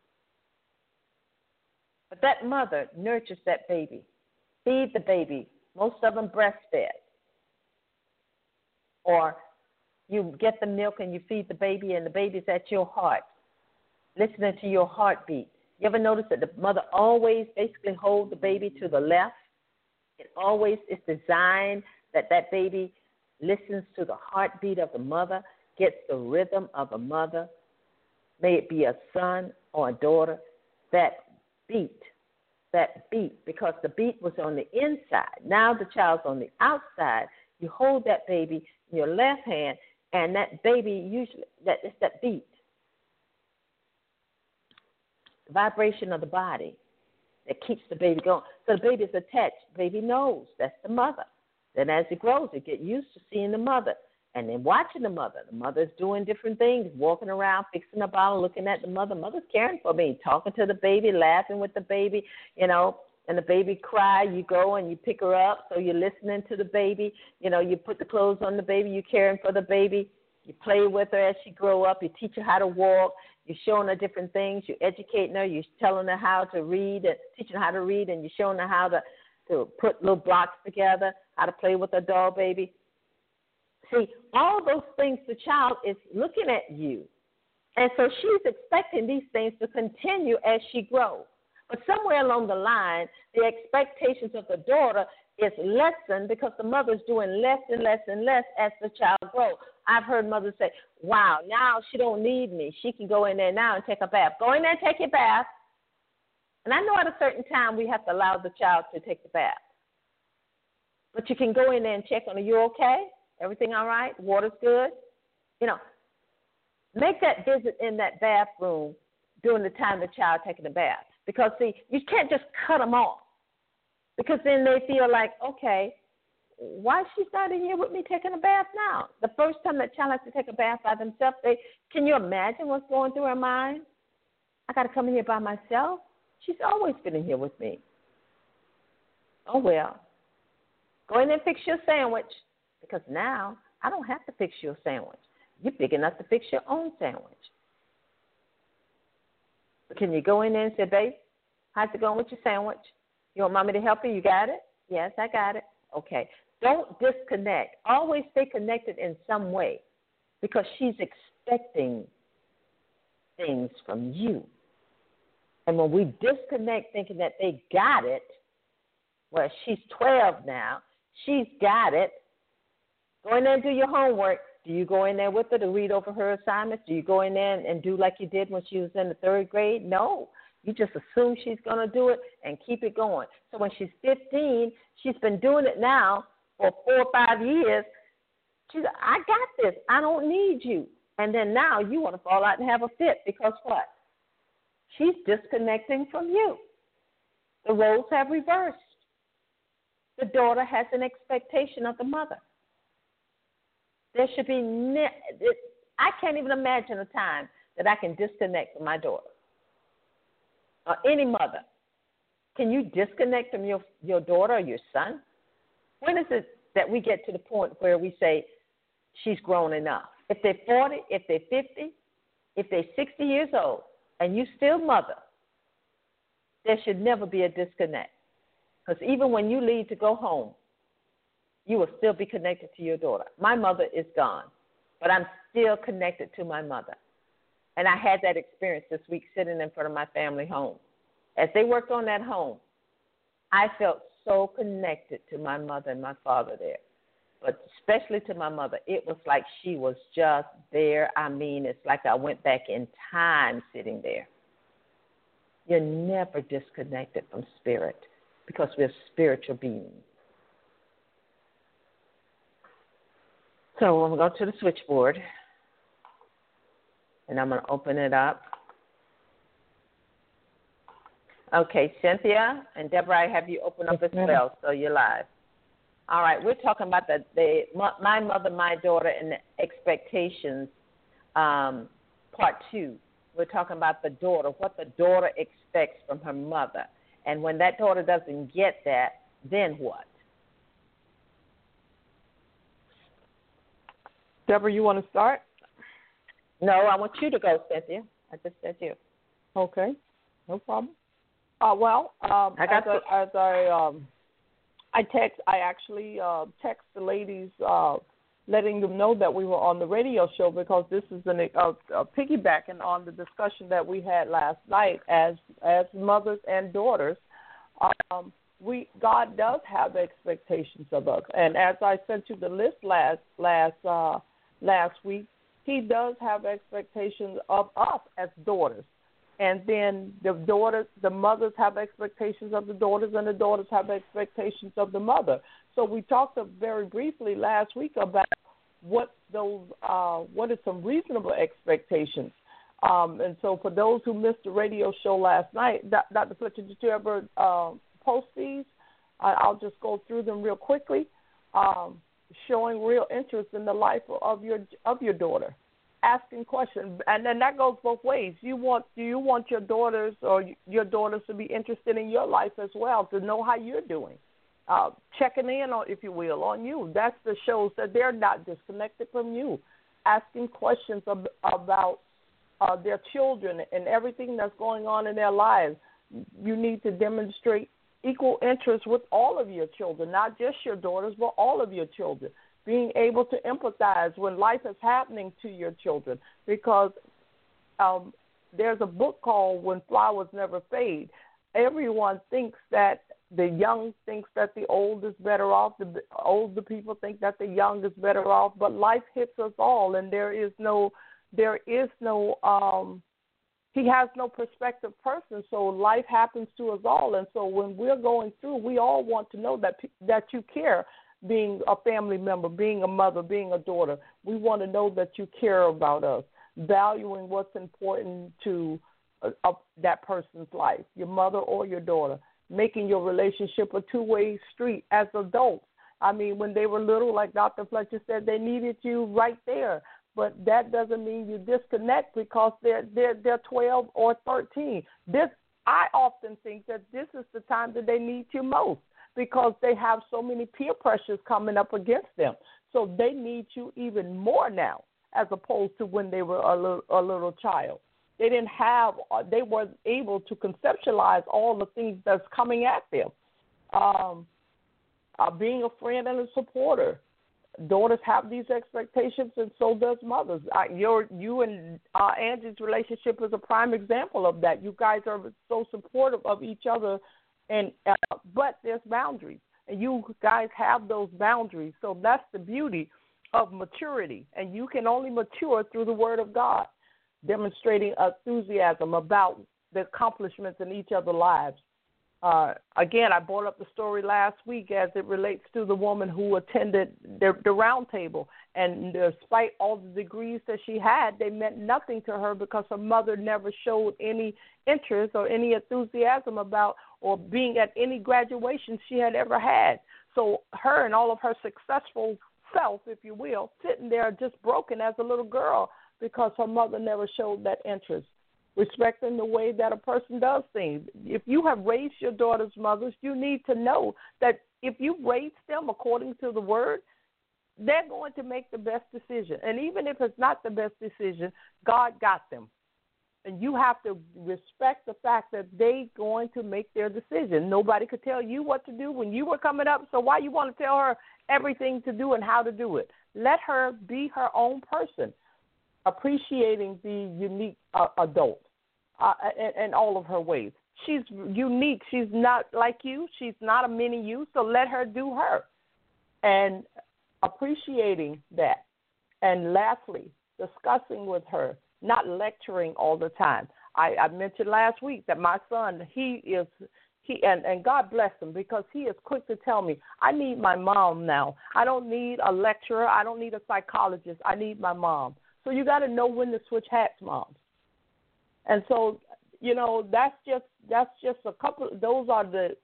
But that mother nurtures that baby, feed the baby, most of them breastfed. Or you get the milk and you feed the baby, and the baby's at your heart, listening to your heartbeat. You ever notice that the mother always basically holds the baby to the left? It always is designed that baby listens to the heartbeat of the mother, gets the rhythm of a mother, may it be a son or a daughter, that beat, because the beat was on the inside. Now the child's on the outside. You hold that baby in your left hand, and that baby usually, it's that beat. The vibration of the body that keeps the baby going. So the baby is attached. The baby knows that's the mother. Then as it grows, it get used to seeing the mother and then watching the mother. The mother's doing different things, walking around, fixing a bottle, looking at the mother. Mother's caring for me, talking to the baby, laughing with the baby, you know, and the baby cry, you go and you pick her up, so you're listening to the baby. You know, you put the clothes on the baby, you're caring for the baby. You play with her as she grow up. You teach her how to walk. You're showing her different things. You're educating her. You're telling her how to read, and teaching her how to read, and you're showing her how to put little blocks together, how to play with a doll baby. See, all of those things, the child is looking at you. And so she's expecting these things to continue as she grows. But somewhere along the line, the expectations of the daughter is lessened because the mother's doing less and less and less as the child grows. I've heard mothers say, wow, now she don't need me. She can go in there now and take a bath. Go in there and take your bath. And I know at a certain time we have to allow the child to take the bath. But you can go in there and check on her. You okay? Everything all right? Water's good? You know, make that visit in that bathroom during the time the child taking the bath. Because, see, you can't just cut them off. Because then they feel like, okay, why she's not in here with me taking a bath now? The first time that child has to take a bath by themselves, can you imagine what's going through her mind? I got to come in here by myself? She's always been in here with me. Oh, well. Go in and fix your sandwich. Because now I don't have to fix your sandwich. You're big enough to fix your own sandwich. But can you go in there and say, babe, how's it going with your sandwich? You want mommy to help you? You got it? Yes, I got it. Okay. Don't disconnect. Always stay connected in some way because she's expecting things from you. And when we disconnect thinking that they got it, well, she's 12 now. She's got it. Go in there and do your homework. Do you go in there with her to read over her assignments? Do you go in there and do like you did when she was in the third grade? No. You just assume she's going to do it and keep it going. So when she's 15, she's been doing it now for 4 or 5 years. She's like, I got this. I don't need you. And then now you want to fall out and have a fit because what? She's disconnecting from you. The roles have reversed. The daughter has an expectation of the mother. There should be I can't even imagine a time that I can disconnect from my daughter or any mother. Can you disconnect from your daughter or your son? When is it that we get to the point where we say she's grown enough? If they're 40, if they're 50, if they're 60 years old, and you still mother, there should never be a disconnect. Because even when you leave to go home, you will still be connected to your daughter. My mother is gone, but I'm still connected to my mother. And I had that experience this week sitting in front of my family home. As they worked on that home, I felt so connected to my mother and my father there. But especially to my mother, it was like she was just there. I mean, it's like I went back in time sitting there. You're never disconnected from spirit because we're spiritual beings. So I'm going to go to the switchboard, and I'm going to open it up. Okay, Cynthia and Deborah, I have you open up as well, so you're live. All right, we're talking about my mother, my daughter, and the expectations, part 2. We're talking about the daughter, what the daughter expects from her mother. And when that daughter doesn't get that, then what? Deborah, you want to start? No, I want you to go, Cynthia. I just said you. Okay, no problem. I actually text the ladies letting them know that we were on the radio show because this is piggybacking on the discussion that we had last night as mothers and daughters. God does have expectations of us, and as I sent you the list last week, He does have expectations of us as daughters. And then the mothers have expectations of the daughters, and the daughters have expectations of the mother. So we talked very briefly last week about what are some reasonable expectations. And so for those who missed the radio show last night, Dr. Fletcher, did you ever post these? I'll just go through them real quickly. showing real interest in the life of your daughter, asking questions, and then that goes both ways. Do you want your daughters to be interested in your life as well, to know how you're doing, checking in on, if you will, on you. That's the shows that they're not disconnected from you, asking questions about their children and everything that's going on in their lives. You need to demonstrate equal interest with all of your children, not just your daughters, but all of your children. Being able to empathize when life is happening to your children, because there's a book called When Flowers Never Fade. Everyone thinks that the young thinks that the old is better off. The older people think that the young is better off, but life hits us all, and he has no perspective person, so life happens to us all. And so when we're going through, we all want to know that you care, being a family member, being a mother, being a daughter. We want to know that you care about us, valuing what's important to that person's life, your mother or your daughter, making your relationship a two-way street as adults. I mean, when they were little, like Dr. Fletcher said, they needed you right there. But that doesn't mean you disconnect because they're 12 or 13. I often think that this is the time that they need you most, because they have so many peer pressures coming up against them. So they need you even more now, as opposed to when they were a little child. They weren't able to conceptualize all the things that's coming at them. Being a friend and a supporter. Daughters have these expectations, and so does mothers. You and Angie's relationship is a prime example of that. You guys are so supportive of each other, but there's boundaries, and you guys have those boundaries. So that's the beauty of maturity, and you can only mature through the Word of God, demonstrating enthusiasm about the accomplishments in each other's lives. Again, I brought up the story last week as it relates to the woman who attended the round table, and despite all the degrees that she had, they meant nothing to her because her mother never showed any interest or any enthusiasm about or being at any graduation she had ever had. So her and all of her successful self, if you will, sitting there just broken as a little girl because her mother never showed that interest. Respecting the way that a person does things. If you have raised your daughter's mothers, you need to know that if you raise them according to the Word, they're going to make the best decision. And even if it's not the best decision, God got them. And you have to respect the fact that they're going to make their decision. Nobody could tell you what to do when you were coming up, so why you want to tell her everything to do and how to do it? Let her be her own person, appreciating the unique adult in all of her ways. She's unique. She's not like you. She's not a mini you, so let her do her. And appreciating that. And lastly, discussing with her, not lecturing all the time. I mentioned last week that my son, and God bless him, because he is quick to tell me, I need my mom now. I don't need a lecturer. I don't need a psychologist. I need my mom. So you got to know when to switch hats, moms. And so, that's just a couple. Those are the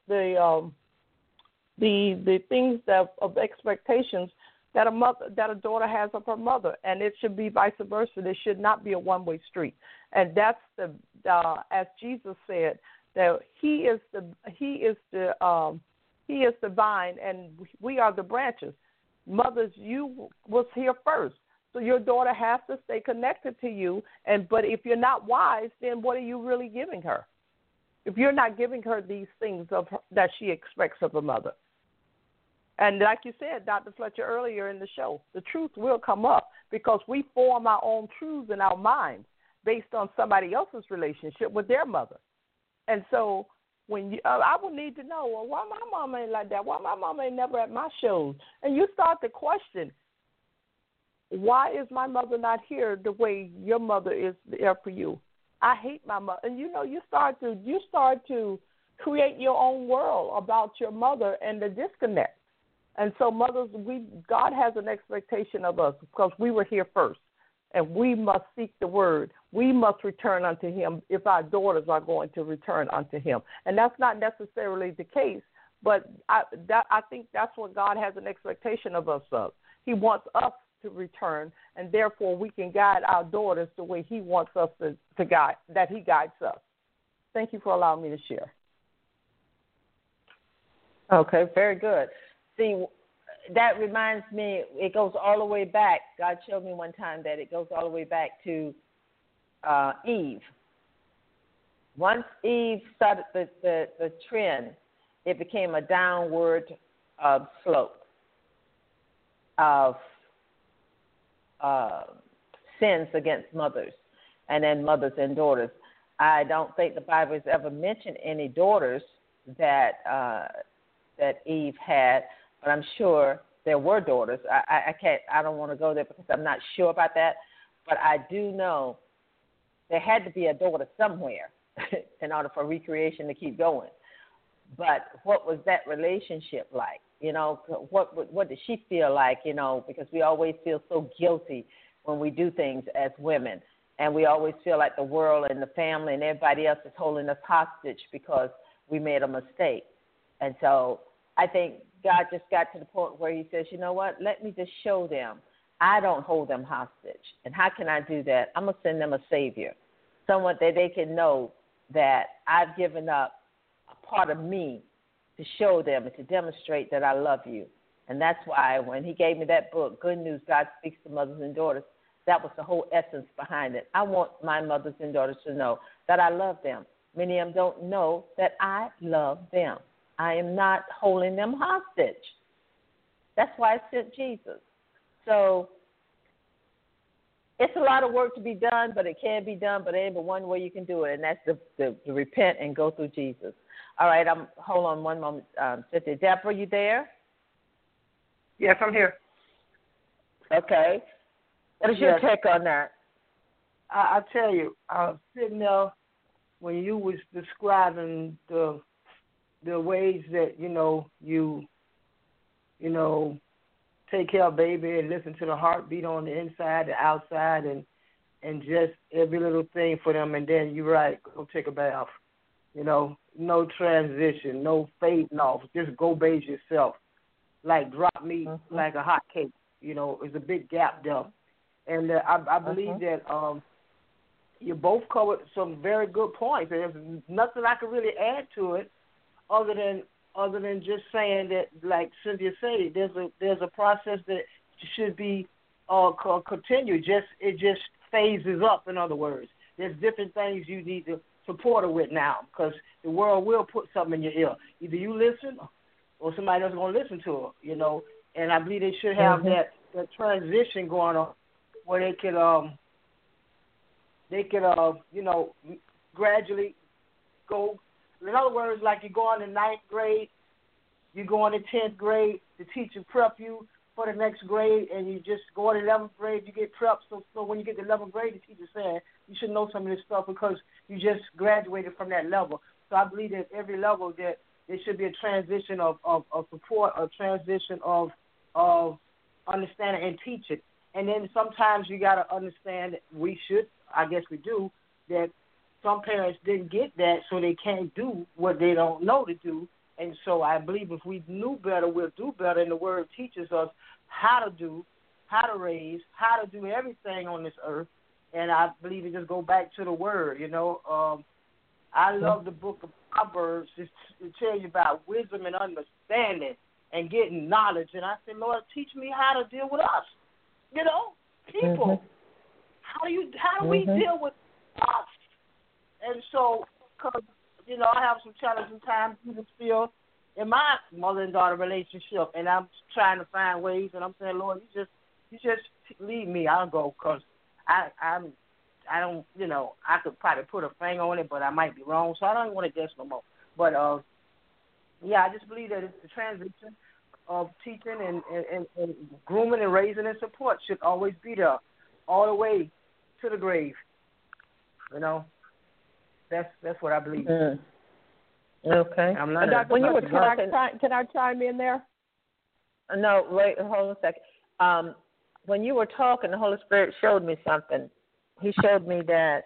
things of expectations that a daughter has of her mother, and it should be vice versa. There should not be a one-way street. And that's as Jesus said, that He is the vine, and we are the branches. Mothers, you was here first. So your daughter has to stay connected to you, but if you're not wise, then what are you really giving her? If you're not giving her these things that she expects of a mother. And like you said, Dr. Fletcher, earlier in the show, the truth will come up because we form our own truths in our minds based on somebody else's relationship with their mother. And so I would need to know, well, why my mom ain't like that? Why my mom ain't never at my shows? And you start to question, why is my mother not here the way your mother is there for you? I hate my mother. And, you start to create your own world about your mother and the disconnect. And so mothers, God has an expectation of us because we were here first, and we must seek the Word. We must return unto Him if our daughters are going to return unto Him. And that's not necessarily the case, But I think that's what God has an expectation of us of. He wants us to return, and therefore we can guide our daughters the way He wants us to guide, that He guides us. Thank you for allowing me to share. Okay, very good. See, that reminds me, it goes all the way back. God showed me one time that it goes all the way back to Eve. Once Eve started the trend, it became a downward slope of sins against mothers, and then mothers and daughters. I don't think the Bible has ever mentioned any daughters that Eve had, but I'm sure there were daughters. I don't want to go there because I'm not sure about that, but I do know there had to be a daughter somewhere in order for recreation to keep going. But what was that relationship like? You know, what did she feel like? You know, because we always feel so guilty when we do things as women, and we always feel like the world and the family and everybody else is holding us hostage because we made a mistake. And so I think God just got to the point where He says, you know what, let me just show them. I don't hold them hostage. And how can I do that? I'm going to send them a Savior, someone that they can know that I've given up a part of me to show them and to demonstrate that I love you. And that's why when He gave me that book, Good News, God Speaks to Mothers and Daughters, that was the whole essence behind it. I want my mothers and daughters to know that I love them. Many of them don't know that I love them. I am not holding them hostage. That's why I sent Jesus. So it's a lot of work to be done, but it can be done. But there ain't but one way you can do it, and that's to repent and go through Jesus. All right, hold on one moment. Sister Deborah, you there? Yes, I'm here. Okay. What is your take on that? I tell you, I was sitting there when you was describing the ways that, you take care of baby and listen to the heartbeat on the inside, the outside, and just every little thing for them. And then you're right, go take a bath. No transition, no fading off. Just go bathe yourself. Like drop meat, like a hot cake. There's a big gap there. And I believe that you both covered some very good points. There's nothing I can really add to it other than just saying that, like Cynthia said, there's a process that should be continued. It just phases up. In other words, there's different things you need to support her with now, because the world will put something in your ear. Either you listen or somebody else is going to listen to her. And I believe they should have that transition going on where they could gradually go. In other words, like you go on in 9th grade, you go on in 10th grade, the teacher prep you for the next grade, and you just go in 11th grade, you get prepped. So when you get to 11th grade, the teacher saying you should know some of this stuff because you just graduated from that level. So I believe that every level that there should be a transition of support, a transition of understanding and teaching. And then sometimes you got to understand that I guess we do, that some parents didn't get that, so they can't do what they don't know to do. And so I believe if we knew better, we'll do better. And the Word teaches us how to raise, how to do everything on this earth. And I believe it just go back to the Word, I love the book of Proverbs. It tells you about wisdom and understanding and getting knowledge. And I said, Lord, teach me how to deal with us. People. How do we deal with us? And so, because, I have some challenging times even still in my mother and daughter relationship, and I'm trying to find ways, and I'm saying, Lord, you just lead me. I'll go, because I don't, I could probably put a finger on it, but I might be wrong, so I don't want to guess no more. But, I just believe that it's the transition of teaching and grooming and raising and support should always be there, all the way to the grave. That's what I believe. Okay. I'm not. When you were talking, can I chime in there? No, wait, hold on a second. When you were talking, the Holy Spirit showed me something. He showed me that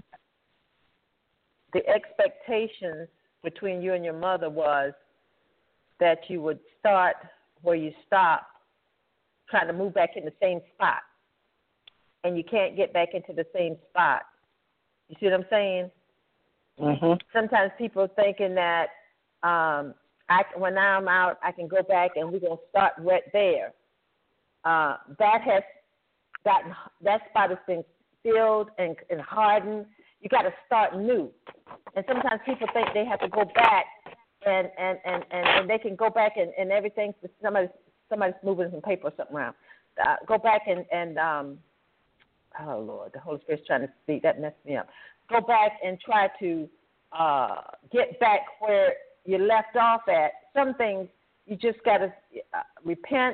the expectations between you and your mother was that you would start where you stop, trying to move back in the same spot, and you can't get back into the same spot. You see what I'm saying? Mm-hmm. Sometimes people are thinking that when I'm out, I can go back and we're going to start right there. That spot has been filled and hardened. You got to start new. And sometimes people think they have to go back and they can go back and everything. Somebody's moving some paper or something around. Go back and oh Lord, the Holy Spirit's trying to speak. That messed me up. Go back and try to get back where you left off at. Some things you just got to repent,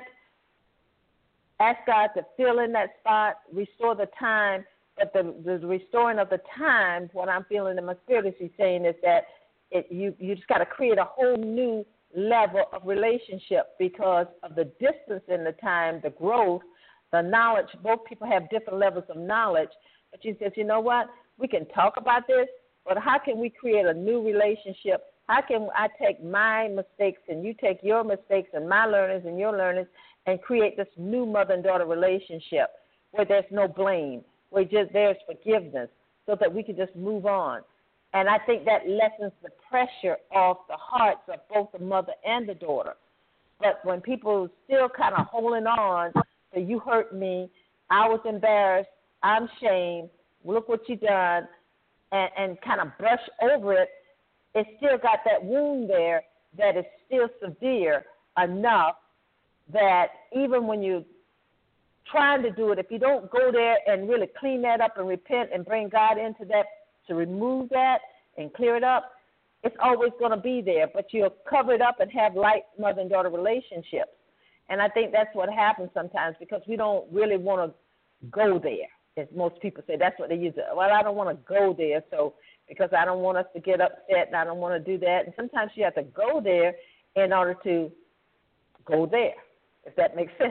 ask God to fill in that spot, restore the time. But the restoring of the time, what I'm feeling in my spirit is he's saying is that you just got to create a whole new level of relationship because of the distance in the time, the growth, the knowledge. Both people have different levels of knowledge. But she says, you know what? We can talk about this, but how can we create a new relationship? How can I take my mistakes and you take your mistakes and my learnings and your learnings and create this new mother and daughter relationship where there's no blame, where there's forgiveness, so that we can just move on. And I think that lessens the pressure off the hearts of both the mother and the daughter. But when people still kind of holding on, so you hurt me, I was embarrassed, I'm ashamed, look what you done, and kind of brush over it, it's still got that wound there that is still severe enough that even when you're trying to do it, if you don't go there and really clean that up and repent and bring God into that to remove that and clear it up, it's always going to be there. But you'll cover it up and have light mother and daughter relationships. And I think that's what happens sometimes because we don't really want to go there. As most people say, that's what they use. Well, I don't want to go there, so because I don't want us to get upset and I don't want to do that. And sometimes you have to go there in order to go there, if that makes sense.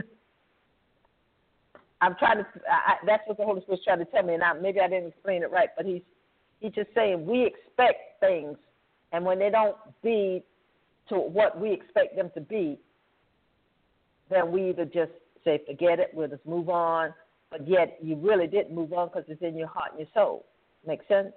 I'm trying to. That's what the Holy Spirit's trying to tell me, and maybe I didn't explain it right. But he's just saying we expect things, and when they don't be to what we expect them to be, then we either just say forget it, we'll just move on. But yet you really didn't move on because it's in your heart and your soul. Make sense?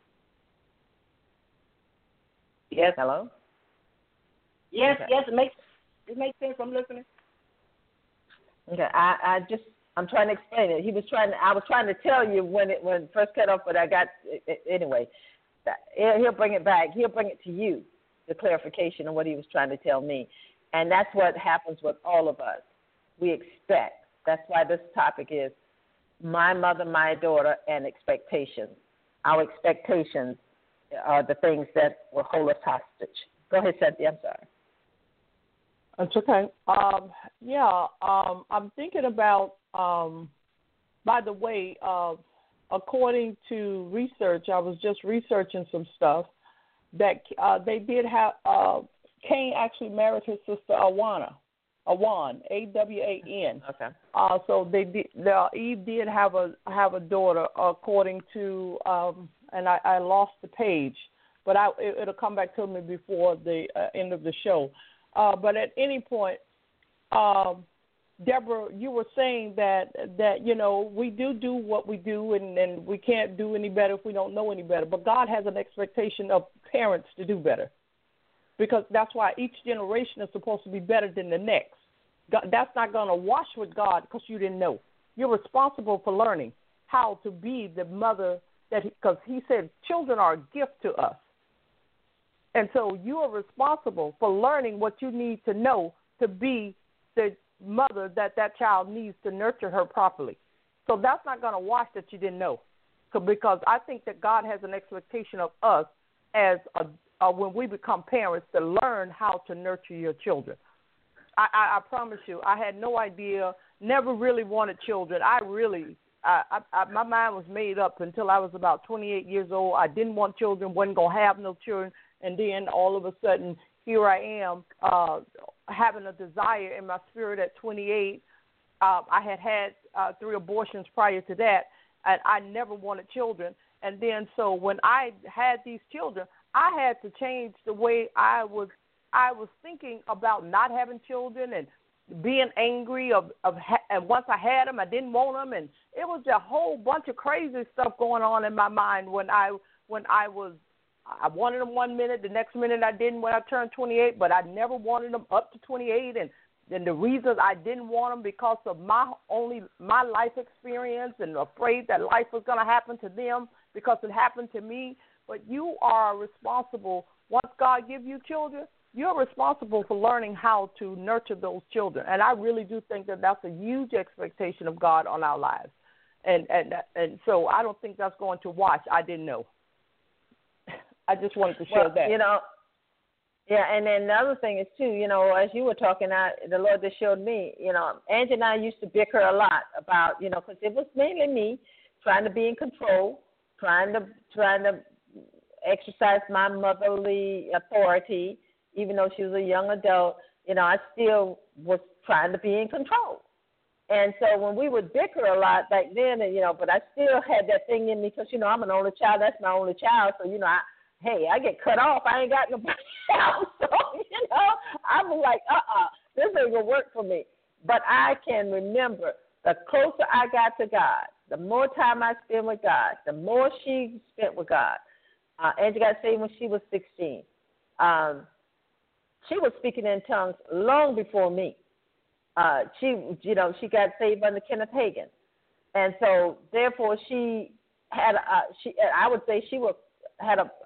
Yes. Hello? Yes, okay. Yes, it makes sense. I'm listening. Okay, I'm trying to explain it. I was trying to tell you when it first cut off, but I got anyway. He'll bring it back. He'll bring it to you, the clarification of what he was trying to tell me, and that's what happens with all of us. We expect. That's why this topic is my mother, my daughter, and expectations. Our expectations are the things that will hold us hostage. Go ahead, Cynthia. I'm sorry. That's okay. I'm thinking about, by the way, according to research, I was just researching some stuff, that they did have, Cain actually married his sister Awan, Awan. Okay. So Eve did have a daughter, according to, and I lost the page, but it'll come back to me before the end of the show. But at any point, Deborah, you were saying that you know we do what we do, and we can't do any better if we don't know any better. But God has an expectation of parents to do better, because that's why each generation is supposed to be better than the next. God, that's not going to wash with God because you didn't know. You're responsible for learning how to be the mother because He said children are a gift to us. And so you are responsible for learning what you need to know to be the mother that child needs to nurture her properly. So that's not going to wash that you didn't know. So because I think that God has an expectation of us as when we become parents to learn how to nurture your children. I promise you, I had no idea, never really wanted children. My mind was made up until I was about 28 years old. I didn't want children, wasn't going to have no children. And then all of a sudden, here I am having a desire in my spirit at 28. I had 3 abortions prior to that, and I never wanted children. And then so when I had these children, I had to change the way I was I was thinking about not having children and being angry and once I had them, I didn't want them, and it was a whole bunch of crazy stuff going on in my mind when I wanted them 1 minute, the next minute I didn't when I turned 28, but I never wanted them up to 28, and then the reasons I didn't want them because of my life experience and afraid that life was going to happen to them because it happened to me. But you are responsible. Once God gives you children, you're responsible for learning how to nurture those children. And I really do think that that's a huge expectation of God on our lives. And so I don't think that's going to wash. I didn't know. I just wanted to share that. Yeah, and then the other thing is, too, as you were talking, the Lord just showed me, Angie and I used to bicker a lot about, because it was mainly me trying to be in control, trying to exercise my motherly authority, even though she was a young adult. I still was trying to be in control. And so when we would bicker a lot back then, but I still had that thing in me because, I'm an only child. That's my only child. So, I get cut off. I ain't got nobody else. So, I was like, this ain't going to work for me. But I can remember the closer I got to God, the more time I spent with God, the more she spent with God. Angie got saved when she was 16. She was speaking in tongues long before me. She got saved under Kenneth Hagin. And so, therefore, she had, I would say she had a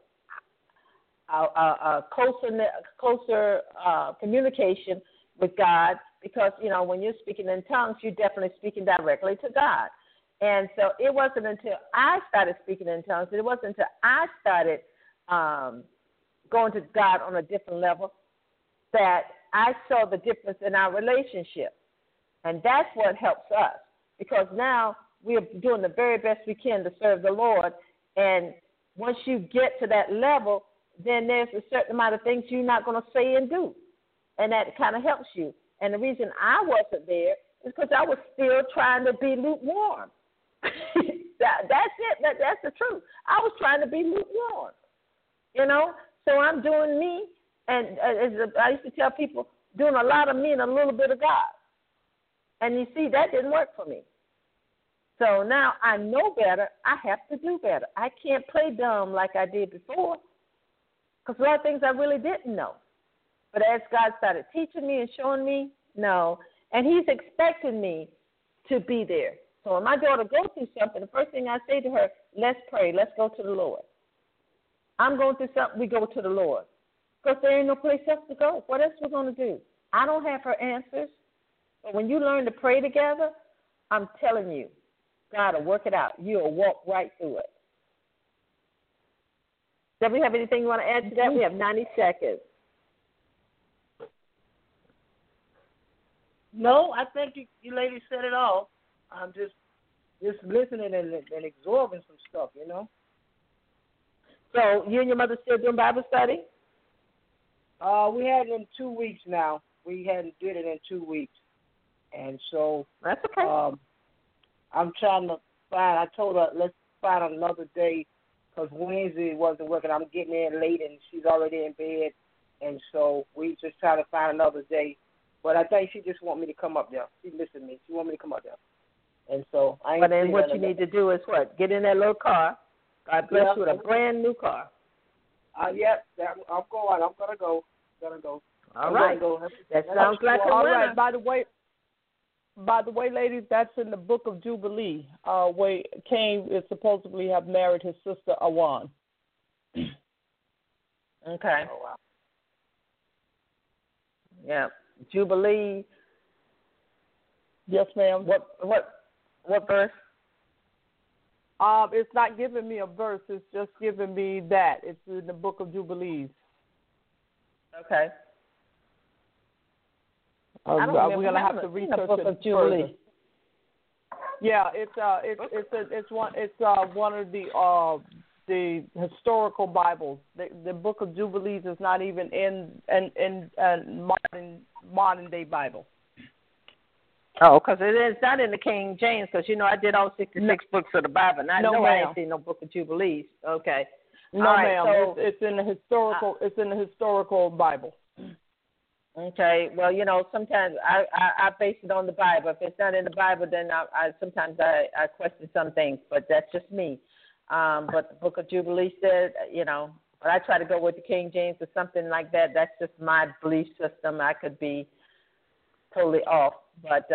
closer communication with God because, when you're speaking in tongues, you're definitely speaking directly to God. And so it wasn't until I started speaking in tongues, it wasn't until I started going to God on a different level that I saw the difference in our relationship. And that's what helps us because now we're doing the very best we can to serve the Lord. And once you get to that level, then there's a certain amount of things you're not going to say and do. And that kind of helps you. And the reason I wasn't there is because I was still trying to be lukewarm. That's it. That's the truth. I was trying to be lukewarm, So I'm doing me, and as I used to tell people, doing a lot of me and a little bit of God. And you see, that didn't work for me. So now I know better. I have to do better. I can't play dumb like I did before because a lot of things I really didn't know. But as God started teaching me and showing me, no. And he's expecting me to be there. So when my daughter goes through something, the first thing I say to her, let's pray. Let's go to the Lord. I'm going through something, we go to the Lord. Because there ain't no place else to go. What else we going to do? I don't have her answers. But when you learn to pray together, I'm telling you, God will work it out. You'll walk right through it. Does we have anything you want to add to that? We have 90 seconds. No, I think you ladies said it all. I'm just listening and absorbing some stuff, So you and your mother still doing Bible study? We had it in 2 weeks now. We hadn't did it in 2 weeks. And so that's okay. I'm trying to find, I told her, let's find another day because Wednesday wasn't working. I'm getting in late and she's already in bed. And so we just try to find another day. But I think she just want me to come up there. She listened to me. She want me to come up there. And so I ain't. But then what you need to do is what? Get in that little car. God bless you with a brand new car. Yep. I'm going. I'm gonna go. All right. That sounds like a winner. All right. By the way, ladies, that's in the book of Jubilee, where Cain is supposedly have married his sister Awan. Okay. Oh, wow. Yeah. Jubilee. Yes, ma'am. What verse? It's not giving me a verse. It's just giving me that. It's in the book of Jubilees. Okay. We're gonna have to research the book of Jubilee. Yeah, it's one of the historical Bibles. The book of Jubilees is not even in modern day Bible. Oh, because it's not in the King James. Because I did all 66 books of the Bible. And I ain't seen no book of Jubilees. Okay. No, ma'am. So, it's in the historical. It's in the historical Bible. Okay. Well, sometimes I base it on the Bible. If it's not in the Bible, then I sometimes I question some things, but that's just me. But the Book of Jubilee said, but I try to go with the King James or something like that. That's just my belief system. I could be totally off, but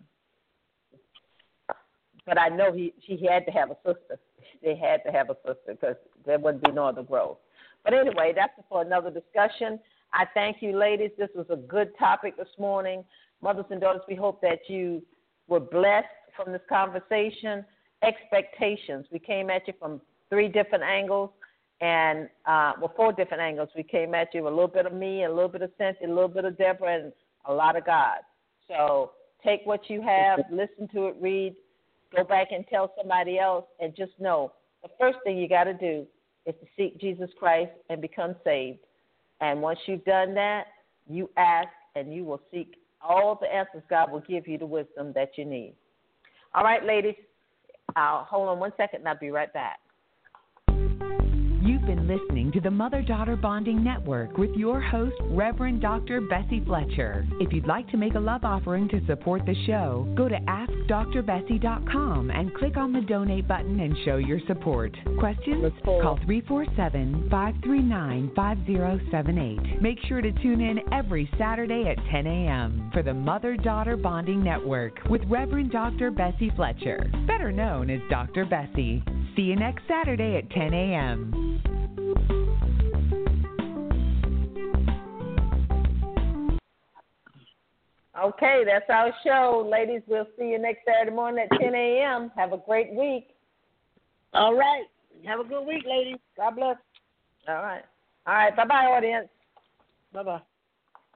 I know she had to have a sister. They had to have a sister because there wouldn't be no other growth. But anyway, that's for another discussion. I thank you, ladies. This was a good topic this morning. Mothers and daughters, we hope that you were blessed from this conversation. Expectations. We came at you from 3 different angles, and 4 different angles. We came at you with a little bit of me, a little bit of Cynthia, a little bit of Deborah, and a lot of God. So take what you have, listen to it, read, go back and tell somebody else, and just know the first thing you got to do is to seek Jesus Christ and become saved. And once you've done that, you ask and you will seek all the answers. God will give you the wisdom that you need. All right, ladies, hold on 1 second and I'll be right back. You've been listening to the Mother-Daughter Bonding Network with your host, Reverend Dr. Bessie Fletcher. If you'd like to make a love offering to support the show, go to AskDrBessie.com and click on the donate button and show your support. Questions? Call 347-539-5078. Make sure to tune in every Saturday at 10 a.m. for the Mother-Daughter Bonding Network with Reverend Dr. Bessie Fletcher, better known as Dr. Bessie. See you next Saturday at 10 a.m. Okay, that's our show. Ladies, we'll see you next Saturday morning at 10 a.m. Have a great week. All right. Have a good week, ladies. God bless. All right. Bye-bye, audience. Bye-bye.